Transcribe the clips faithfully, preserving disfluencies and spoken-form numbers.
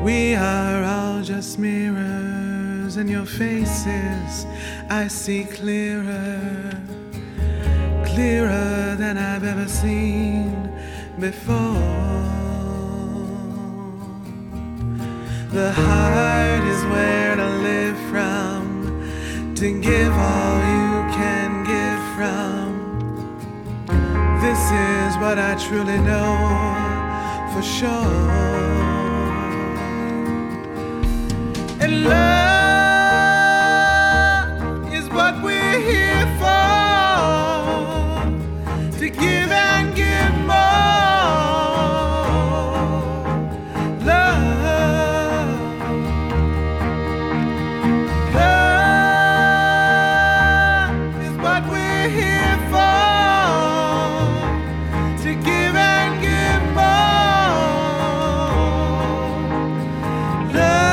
We are all just mirrors, and your faces I see clearer, clearer than I've ever seen before. The heart is where to live from, to give all you can give from. This is what I truly know for sure. And love is what we're here for, to give and give more. Love, love is what we're here for, to give and give more. Love.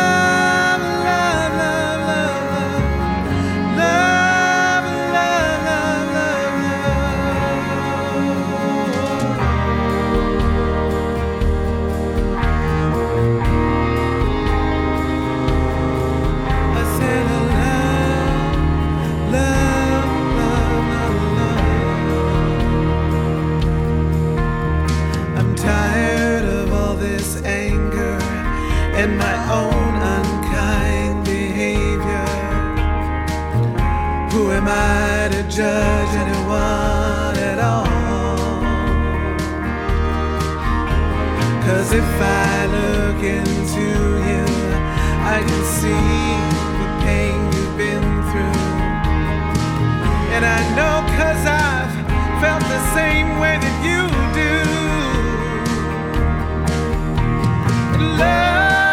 And my own unkind behavior. Who am I to judge anyone at all? 'Cause if I look into you, I can see the pain you've been through. And I know 'cause I've felt the same way that you do. Love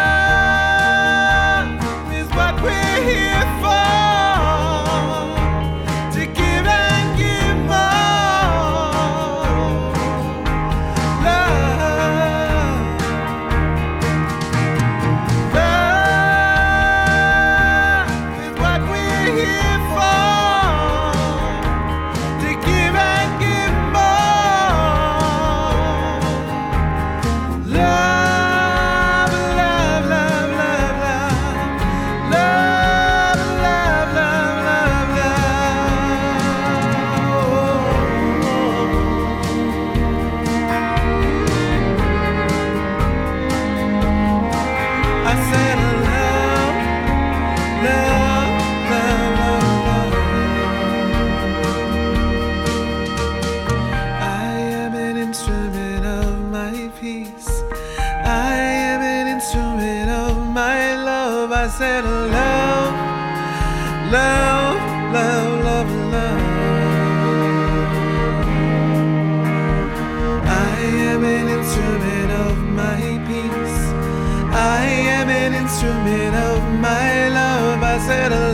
here for, to give and give more. Love, love is what we're here for, to give and give more. Love, love, love, love, love, love. I said love, love, love, love, love. I am an instrument of my peace. I am an instrument of my love. I said